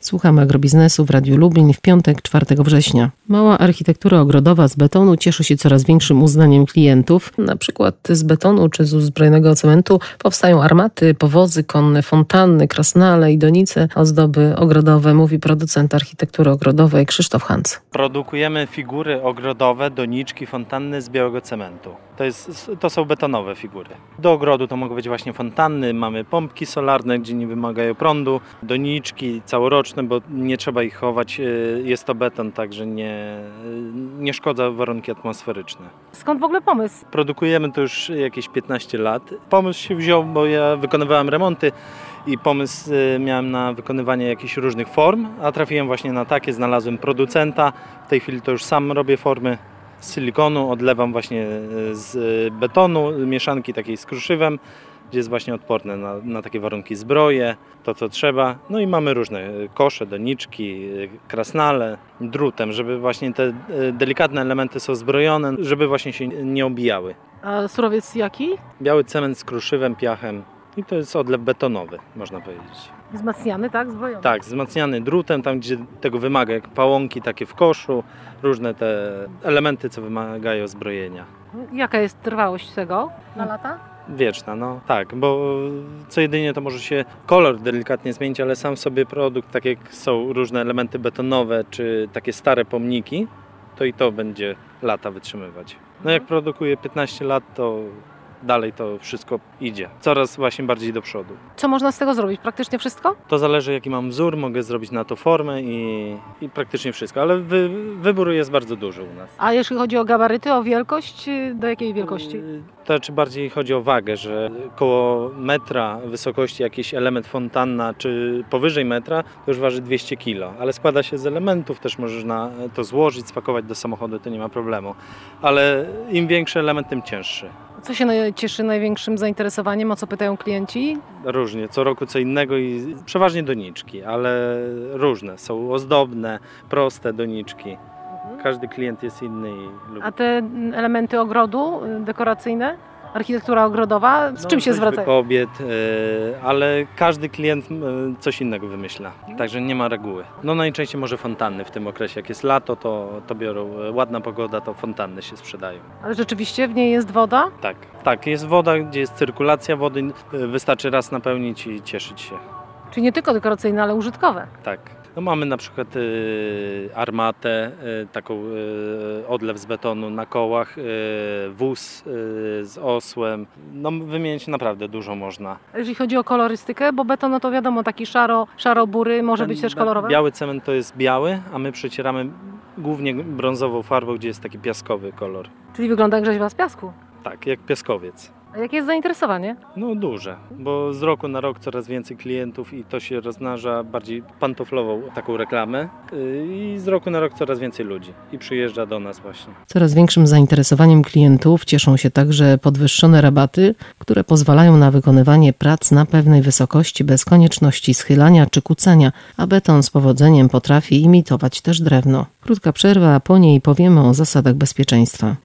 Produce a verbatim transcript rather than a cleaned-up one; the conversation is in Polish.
Słuchamy agrobiznesu w Radiu Lublin w piątek, czwartego września. Mała architektura ogrodowa z betonu cieszy się coraz większym uznaniem klientów. Na przykład z betonu czy z uzbrojonego cementu powstają armaty, powozy konne, fontanny, krasnale i donice, ozdoby ogrodowe, mówi producent architektury ogrodowej Krzysztof Hans. Produkujemy figury ogrodowe, doniczki, fontanny z białego cementu. To, jest, to są betonowe figury. Do ogrodu to mogą być właśnie fontanny, mamy pompki solarne, gdzie nie wymagają prądu, doniczki całoroczne, bo nie trzeba ich chować, jest to beton, także nie, nie szkodza warunki atmosferyczne. Skąd w ogóle pomysł? Produkujemy to już jakieś piętnaście lat. Pomysł się wziął, bo ja wykonywałem remonty i pomysł miałem na wykonywanie jakichś różnych form, a trafiłem właśnie na takie, znalazłem producenta. W tej chwili to już sam robię formy z silikonu, odlewam właśnie z betonu, mieszanki takiej z kruszywem, gdzie jest właśnie odporne na, na takie warunki, zbroje, to co trzeba. No i mamy różne kosze, doniczki, krasnale, drutem, żeby właśnie te delikatne elementy są zbrojone, żeby właśnie się nie obijały. A surowiec jaki? Biały cement z kruszywem, piachem i to jest odlew betonowy, można powiedzieć. Wzmacniany, tak? Zbrojony. Tak, wzmacniany drutem, tam gdzie tego wymaga, jak pałąki takie w koszu, różne te elementy, co wymagają zbrojenia. Jaka jest trwałość tego na lata? Wieczna, no tak, bo co jedynie to może się kolor delikatnie zmienić, ale sam sobie produkt, tak jak są różne elementy betonowe, czy takie stare pomniki, to i to będzie lata wytrzymywać. No jak produkuję piętnaście lat, to dalej to wszystko idzie. Coraz właśnie bardziej do przodu. Co można z tego zrobić? Praktycznie wszystko? To zależy jaki mam wzór, mogę zrobić na to formę i, i praktycznie wszystko, ale wy, wybór jest bardzo duży u nas. A jeśli chodzi o gabaryty, o wielkość, do jakiej wielkości? To znaczy bardziej chodzi o wagę, że koło metra wysokości jakiś element fontanna, czy powyżej metra, to już waży dwieście kilo, ale składa się z elementów, też możesz na to złożyć, spakować do samochodu, to nie ma problemu. Ale im większy element, tym cięższy. Co się cieszy największym zainteresowaniem, o co pytają klienci? Różnie, co roku co innego i przeważnie doniczki, ale różne. Są ozdobne, proste doniczki. Każdy klient jest inny i lubi. A te elementy ogrodu dekoracyjne? Architektura ogrodowa? Z no, czym się zwracają? Kobiet, ale każdy klient coś innego wymyśla, także nie ma reguły. No najczęściej może fontanny w tym okresie. Jak jest lato, to, to biorą, ładna pogoda, to fontanny się sprzedają. Ale rzeczywiście w niej jest woda? Tak, tak, jest woda, gdzie jest cyrkulacja wody, wystarczy raz napełnić i cieszyć się. Czyli nie tylko dekoracyjne, ale użytkowe? Tak. No mamy na przykład y, armatę, y, taką y, odlew z betonu na kołach, y, wóz y, z osłem. No wymienić naprawdę dużo można. Jeżeli chodzi o kolorystykę, bo beton, no to wiadomo, taki szaro, szaro-bury, może Ten być też kolorowy? Biały cement to jest biały, a my przecieramy głównie brązową farbą, gdzie jest taki piaskowy kolor. Czyli wygląda jak rzeźba z piasku? Tak, jak piaskowiec. A jakie jest zainteresowanie? No duże, bo z roku na rok coraz więcej klientów i to się rozmnaża bardziej pantoflową taką reklamę i z roku na rok coraz więcej ludzi i przyjeżdża do nas właśnie. Coraz większym zainteresowaniem klientów cieszą się także podwyższone rabaty, które pozwalają na wykonywanie prac na pewnej wysokości bez konieczności schylania czy kucania, a beton z powodzeniem potrafi imitować też drewno. Krótka przerwa, a po niej powiemy o zasadach bezpieczeństwa.